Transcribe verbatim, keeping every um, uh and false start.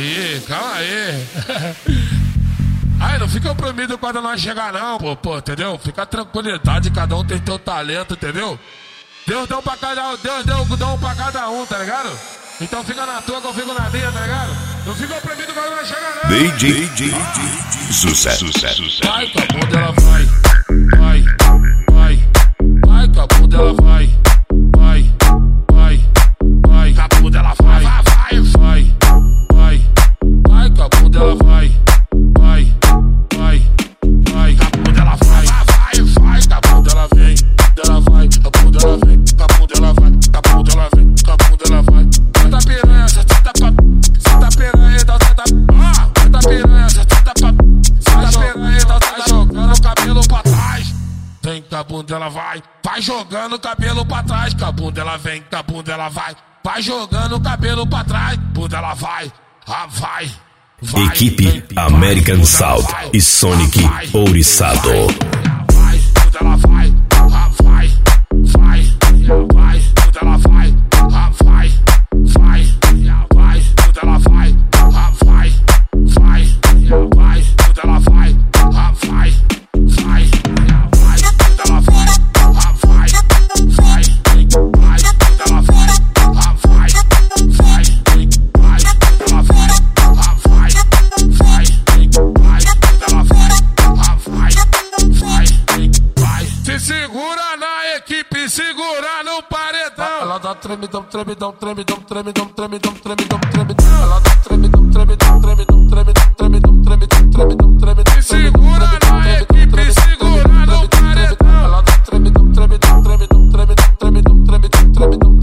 aí, calma aí. Aí, não fica oprimido quando nós chegar não, pô, pô, entendeu? Fica tranquilidade, cada um tem seu talento, entendeu? Deus deu pra cada um, Deus deu dom pra cada um, tá ligado? Então fica na tua que eu fico na minha, tá ligado? Não fica oprimido quando nós chegar não. D J, D J, sucesso, sucesso. Vai, com a bunda ela vai, vai, vai, vai, com a bunda ela vai, vai, vai, vai, com a bunda ela vai, vai, vai, vai, vai, com a bunda ela vai, vai, vai, vai, com a bunda ela vai, vai, vai, com a bunda ela vem, ela vai, a bunda ela vem, com a bunda ela vai, com a bunda ela vem, com a bunda ela vai. Senta piranha, senta pa, senta piranha, então senta, ah, senta piranha, senta pa, senta piranha, então senta jogando o cabelo pra trás. Vem com a bunda ela vai, vai jogando o cabelo pra trás, com a bunda ela vem, com a bunda ela vai, vai jogando o cabelo pra trás, bunda ela vai, ah, vai. Vai, Equipe vem, American vai, Sound vai, e Sonic vai, Ouriçado. Vai, bunda ela vai, ah, vai, vai, vai, bunda ela vai, ah, vai, vai, vai, bunda ela vai, ah, vai, vai, vai, bunda ela vai, ah, vai, vai, vai, bunda ela vai, ah, vai, vai, vai, bunda ela vai, ah, vai, vai, vai, bunda ela vai, ah, vai, vai, vai, bunda ela vai, ah, vai, vai, vai. Se segura na equipe, segura no paredão. Ela dá tremidão, tremidão, tremidão, tremidão, tremidão, tremidão, tremidão. Ela dá tremidão, tremidão, tremidão, tremidão, tremidão, tremidão, tremidão, tremidão. Se segura na equipe, segura no paredão. Ela dá tremidão, tremidão, tremidão, tremidão, tremidão, tremidão, tremidão.